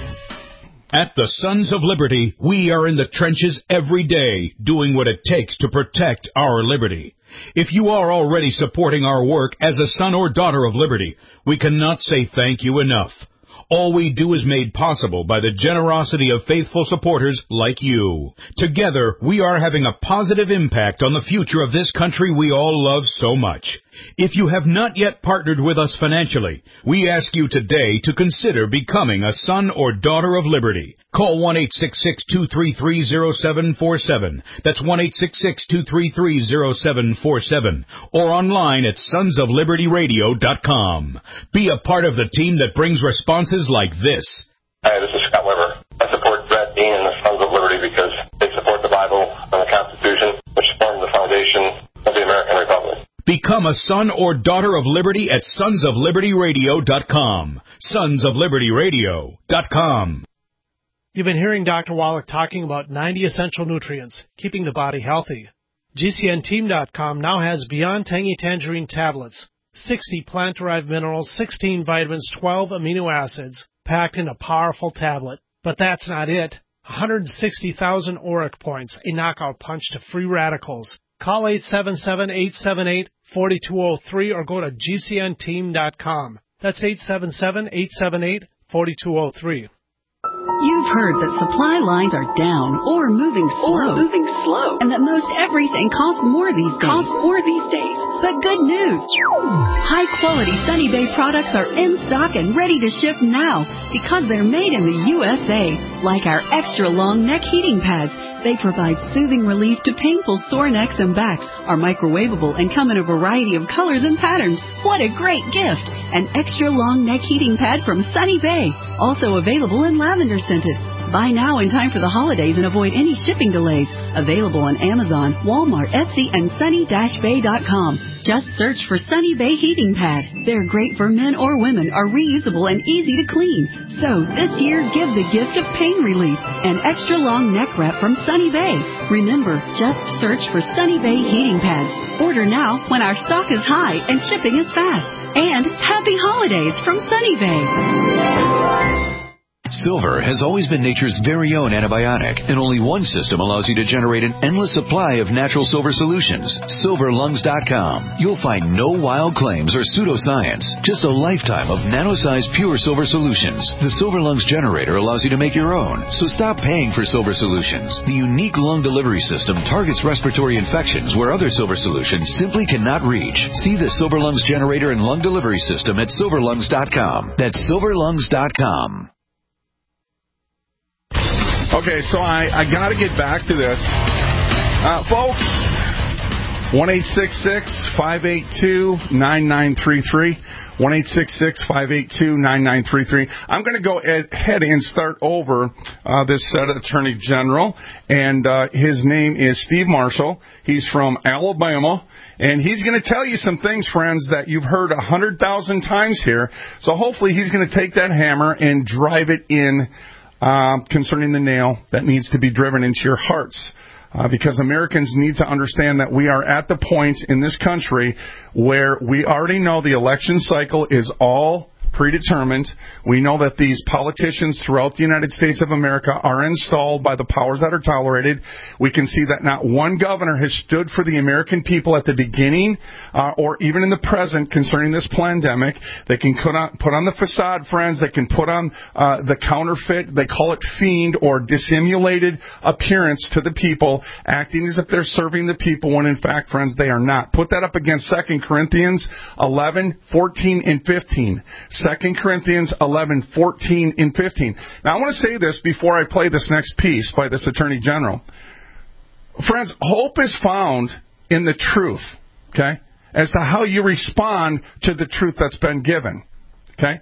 At the Sons of Liberty, we are in the trenches every day, doing what it takes to protect our liberty. If you are already supporting our work as a son or daughter of liberty, we cannot say thank you enough. All we do is made possible by the generosity of faithful supporters like you. Together, we are having a positive impact on the future of this country we all love so much. If you have not yet partnered with us financially, we ask you today to consider becoming a son or daughter of liberty. Call one eight six six, two three three, zero seven four seven. That's one eight six six, two three three, zero seven four seven. Or online at sons of liberty radio dot com. Be a part of the team that brings responses like this. Hi, this is Scott Weber. I support Brett Dean and the Sons of Liberty because they support the Bible and the Constitution, which form the foundation of the American Republic. Become a son or daughter of liberty at sons of liberty radio dot com. sons of liberty radio dot com. You've been hearing Doctor Wallach talking about ninety essential nutrients, keeping the body healthy. G C N team dot com now has Beyond Tangy Tangerine tablets, sixty plant-derived minerals, sixteen vitamins, twelve amino acids, packed in a powerful tablet. But that's not it. one hundred sixty thousand auric points, a knockout punch to free radicals. Call eight seven seven, eight seven eight, four two zero three or go to G C N team dot com. That's eight seven seven, eight seven eight, four two zero three. You've heard that supply lines are down or moving slow. Or moving slow. And that most everything costs more these days. Costs more these days. But good news. High-quality Sunny Bay products are in stock and ready to ship now because they're made in the U S A. Like our extra-long neck heating pads. They provide soothing relief to painful sore necks and backs, are microwavable, and come in a variety of colors and patterns. What a great gift! An extra-long neck heating pad from Sunny Bay. Also available in lavender scented. Buy now in time for the holidays and avoid any shipping delays. Available on Amazon, Walmart, Etsy, and sunny dash bay dot com. Just search for Sunny Bay Heating Pad. They're great for men or women, are reusable and easy to clean. So this year, give the gift of pain relief. An extra long neck wrap from Sunny Bay. Remember, just search for Sunny Bay Heating Pads. Order now when our stock is high and shipping is fast. And happy holidays from Sunny Bay. Silver has always been nature's very own antibiotic, and only one system allows you to generate an endless supply of natural silver solutions. silver lungs dot com. You'll find no wild claims or pseudoscience, just a lifetime of nano-sized pure silver solutions. The Silver Lungs generator allows you to make your own, so stop paying for silver solutions. The unique lung delivery system targets respiratory infections where other silver solutions simply cannot reach. See the Silver Lungs generator and lung delivery system at silver lungs dot com. That's silver lungs dot com. Okay, so I, I got to get back to this. Uh, folks, one eight six six, five eight two, nine nine three three. one eight six six, five eight two, nine nine three three. I'm going to go ahead and start over uh, this said Attorney General, and uh, his name is Steve Marshall. He's from Alabama, and he's going to tell you some things, friends, that you've heard a hundred thousand times here. So hopefully he's going to take that hammer and drive it in Uh, concerning the nail that needs to be driven into your hearts. Uh, because Americans need to understand that we are at the point in this country where we already know the election cycle is all predetermined. We know that these politicians throughout the United States of America are installed by the powers that are tolerated. We can see that not one governor has stood for the American people at the beginning uh, or even in the present concerning this pandemic. They can put on, put on the facade, friends. They can put on uh, the counterfeit, they call it fiend or dissimulated appearance to the people, acting as if they're serving the people when in fact, friends, they are not. Put that up against Second Corinthians eleven, fourteen, and fifteen. Second Corinthians eleven, fourteen, and fifteen. Now, I want to say this before I play this next piece by this Attorney General. Friends, hope is found in the truth, okay, as to how you respond to the truth that's been given, okay?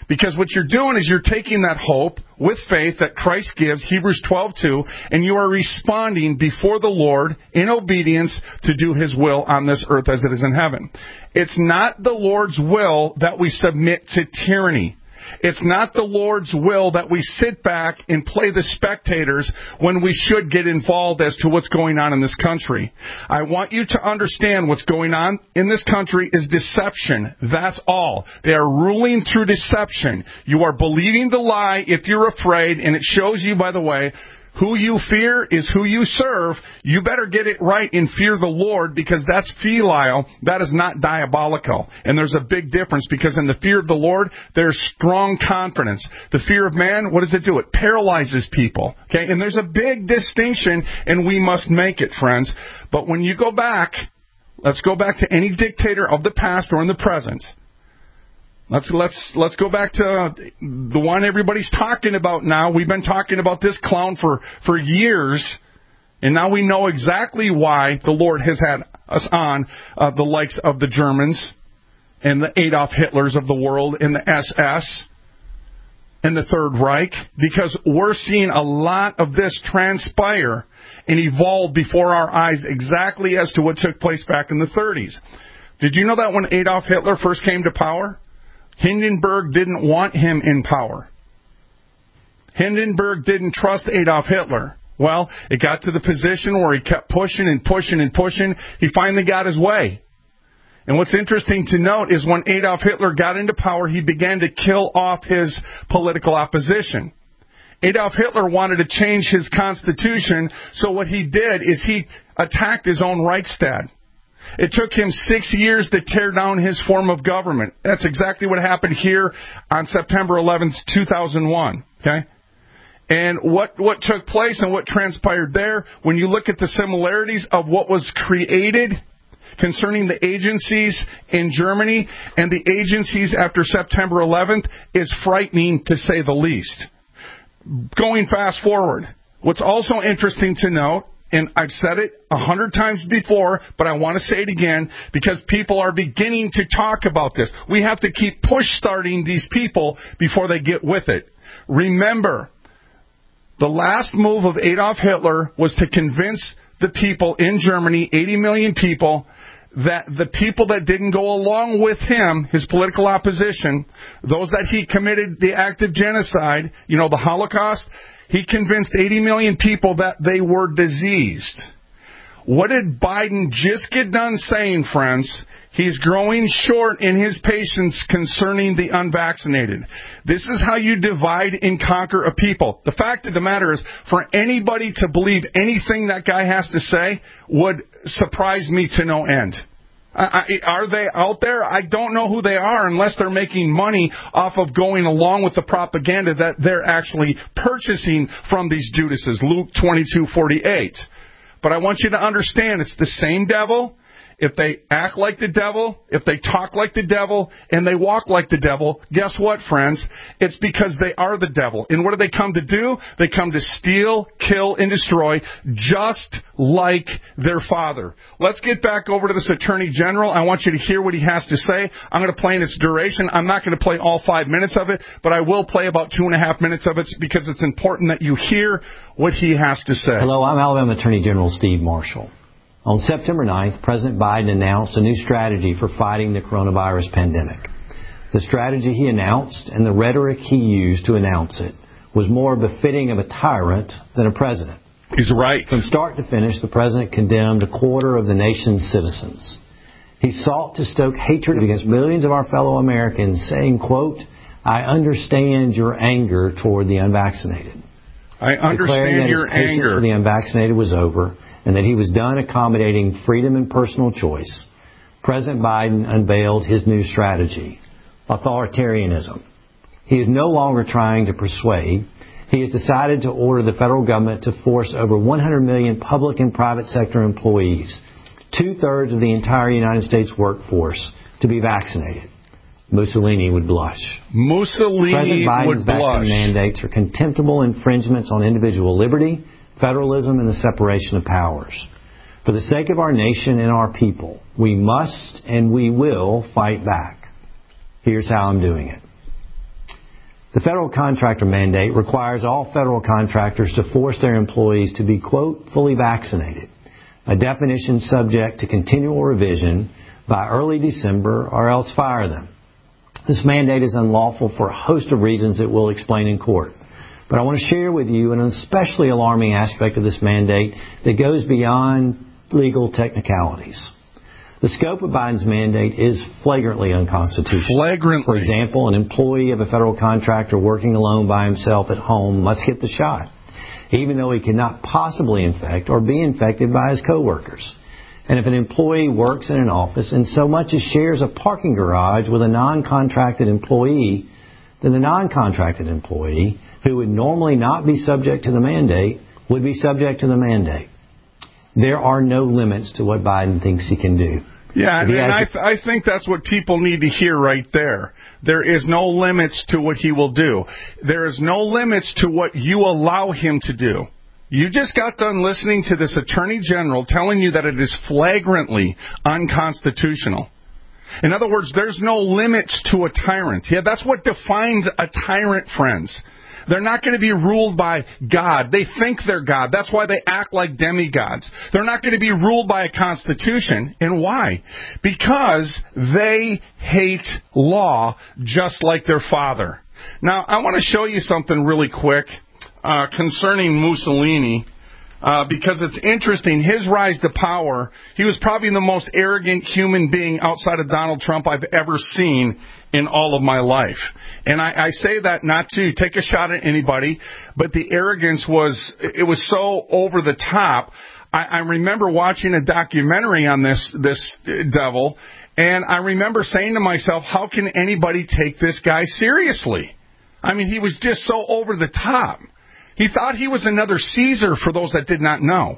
Because what you're doing is you're taking that hope with faith that Christ gives, Hebrews twelve two, and you are responding before the Lord in obedience to do His will on this earth as it is in heaven. It's not the Lord's will that we submit to tyranny. It's not the Lord's will that we sit back and play the spectators when we should get involved as to what's going on in this country. I want you to understand what's going on in this country is deception. That's all. They are ruling through deception. You are believing the lie if you're afraid, and it shows you, by the way, who you fear is who you serve. You better get it right and fear the Lord, because that's filial. That is not diabolical. And there's a big difference, because in the fear of the Lord, there's strong confidence. The fear of man, what does it do? It paralyzes people. Okay? And there's a big distinction, and we must make it, friends. But when you go back, let's go back to any dictator of the past or in the present. Let's let's let's go back to the one everybody's talking about now. We've been talking about this clown for, for years, and now we know exactly why the Lord has had us on uh, the likes of the Germans and the Adolf Hitlers of the world and the S S and the Third Reich, because we're seeing a lot of this transpire and evolve before our eyes exactly as to what took place back in the thirties. Did you know that when Adolf Hitler first came to power, Hindenburg didn't want him in power? Hindenburg didn't trust Adolf Hitler. Well, it got to the position where he kept pushing and pushing and pushing. He finally got his way. And what's interesting to note is when Adolf Hitler got into power, he began to kill off his political opposition. Adolf Hitler wanted to change his constitution, so what he did is he attacked his own Reichstag. It took him six years to tear down his form of government. That's exactly what happened here on September eleventh, two thousand one. Okay? And what, what took place and what transpired there, when you look at the similarities of what was created concerning the agencies in Germany and the agencies after September eleventh, is frightening, to say the least. Going fast forward, what's also interesting to note, and I've said it a hundred times before, but I want to say it again, because people are beginning to talk about this. We have to keep push-starting these people before they get with it. Remember, the last move of Adolf Hitler was to convince the people in Germany, eighty million people, that the people that didn't go along with him, his political opposition, those that he committed the act of genocide, you know, the Holocaust, he convinced eighty million people that they were diseased. What did Biden just get done saying, friends? He's growing short in his patience concerning the unvaccinated. This is how you divide and conquer a people. The fact of the matter is, for anybody to believe anything that guy has to say would surprise me to no end. I, are they out there? I don't know who they are unless they're making money off of going along with the propaganda that they're actually purchasing from these Judases. Luke twenty-two forty-eight. But I want you to understand, it's the same devil. If they act like the devil, if they talk like the devil, and they walk like the devil, guess what, friends? It's because they are the devil. And what do they come to do? They come to steal, kill, and destroy, just like their father. Let's get back over to this Attorney General. I want you to hear what he has to say. I'm going to play in its duration. I'm not going to play all five minutes of it, but I will play about two and a half minutes of it, because it's important that you hear what he has to say. Hello, I'm Alabama Attorney General Steve Marshall. On September ninth, President Biden announced a new strategy for fighting the coronavirus pandemic. The strategy he announced and the rhetoric he used to announce it was more befitting of a tyrant than a president. He's right. From start to finish, the president condemned a quarter of the nation's citizens. He sought to stoke hatred against millions of our fellow Americans, saying, quote, "I understand your anger toward the unvaccinated." I understand that your his patience anger. for the unvaccinated was over, and that he was done accommodating freedom and personal choice. President Biden unveiled his new strategy, authoritarianism. He is no longer trying to persuade. He has decided to order the federal government to force over one hundred million public and private sector employees, two-thirds of the entire United States workforce, to be vaccinated. Mussolini would blush. Mussolini President Biden's would vaccine blush. mandates are contemptible infringements on individual liberty, federalism, and the separation of powers. For the sake of our nation and our people, we must and we will fight back. Here's how I'm doing it. The federal contractor mandate requires all federal contractors to force their employees to be, quote, fully vaccinated, a definition subject to continual revision by early December or else fire them. This mandate is unlawful for a host of reasons that we'll explain in court. But I want to share with you an especially alarming aspect of this mandate that goes beyond legal technicalities. The scope of Biden's mandate is flagrantly unconstitutional. Flagrantly. For example, an employee of a federal contractor working alone by himself at home must get the shot, even though he cannot possibly infect or be infected by his coworkers. And if an employee works in an office and so much as shares a parking garage with a non-contracted employee, then the non-contracted employee, who would normally not be subject to the mandate, would be subject to the mandate. There are no limits to what Biden thinks he can do. Yeah, and, and I, th- I think that's what people need to hear right there. There is no limits to what he will do. There is no limits to what you allow him to do. You just got done listening to this Attorney General telling you that it is flagrantly unconstitutional. In other words, there's no limits to a tyrant. Yeah, that's what defines a tyrant, friends. They're not going to be ruled by God. They think they're God. That's why they act like demigods. They're not going to be ruled by a constitution. And why? Because they hate law just like their father. Now, I want to show you something really quick uh, concerning Mussolini. Uh, because it's interesting, his rise to power, he was probably the most arrogant human being outside of Donald Trump I've ever seen in all of my life. And I, I say that not to take a shot at anybody, but the arrogance was, it was so over the top. I, I remember watching a documentary on this, this devil, and I remember saying to myself, how can anybody take this guy seriously? I mean, he was just so over the top. He thought he was another Caesar, for those that did not know.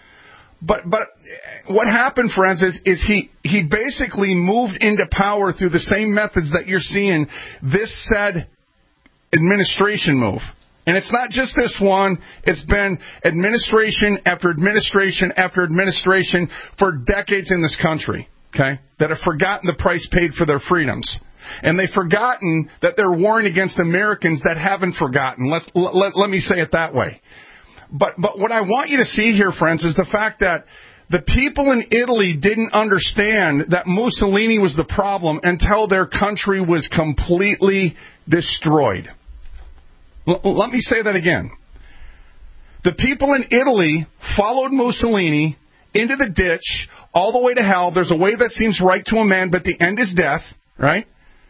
But but what happened, friends, is, is he, he basically moved into power through the same methods that you're seeing this said administration move. And it's not just this one. It's been administration after administration after administration for decades in this country, okay, that have forgotten the price paid for their freedoms. And they've forgotten that they're warring against Americans that haven't forgotten. Let's, let, let me say it that way. But, but what I want you to see here, friends, is the fact that the people in Italy didn't understand that Mussolini was the problem until their country was completely destroyed. L- let me say that again. The people in Italy followed Mussolini into the ditch, all the way to hell. There's a way that seems right to a man, but the end is death, right?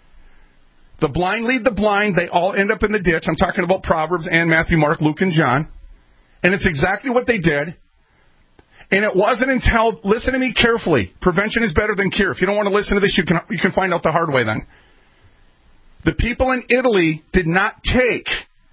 The blind lead the blind. They all end up in the ditch. I'm talking about Proverbs and Matthew, Mark, Luke, and John. And it's exactly what they did. And it wasn't until, listen to me carefully, prevention is better than cure. If you don't want to listen to this, you can you can find out the hard way then. The people in Italy did not take,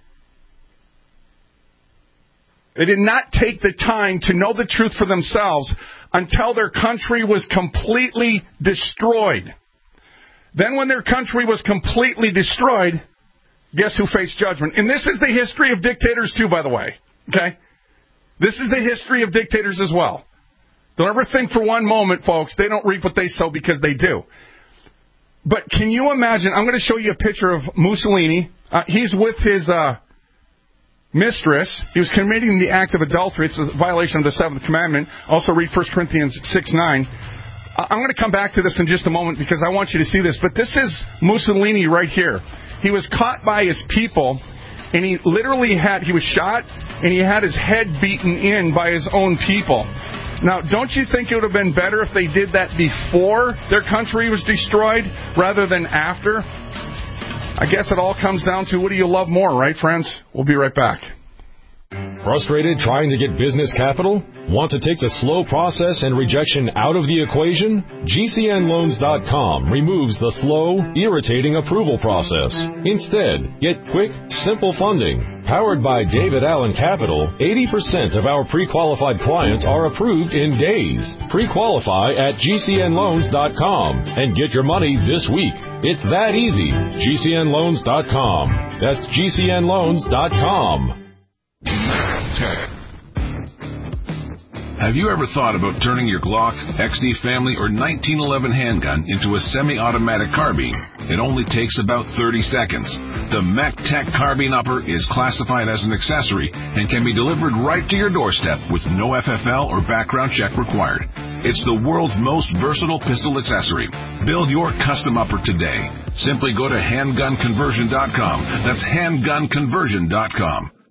they did not take the time to know the truth for themselves until their country was completely destroyed. Then when their country was completely destroyed, guess who faced judgment? And this is the history of dictators too, by the way. Okay? This is the history of dictators as well. Don't ever think for one moment, folks, they don't reap what they sow, because they do. But can you imagine, I'm going to show you a picture of Mussolini. Uh, he's with his uh, mistress. He was committing the act of adultery. It's a violation of the seventh commandment. Also read First Corinthians six nine. I'm going to come back to this in just a moment because I want you to see this. But this is Mussolini right here. He was caught by his people, and he literally had, he was shot, and he had his head beaten in by his own people. Now, don't you think it would have been better if they did that before their country was destroyed rather than after? I guess it all comes down to, what do you love more, right, friends? We'll be right back. Frustrated trying to get business capital? Want to take the slow process and rejection out of the equation? G C N loans dot com removes the slow, irritating approval process. Instead, get quick, simple funding. Powered by David Allen Capital, eighty percent of our pre-qualified clients are approved in days. Pre-qualify at G C N loans dot com and get your money this week. It's that easy. G C N loans dot com. That's G C N loans dot com. Have you ever thought about turning your Glock, X D Family, or nineteen eleven handgun into a semi-automatic carbine? It only takes about thirty seconds. The MacTech Carbine Upper is classified as an accessory and can be delivered right to your doorstep with no F F L or background check required. It's the world's most versatile pistol accessory. Build your custom upper today. Simply go to handgun conversion dot com. That's handgun conversion dot com.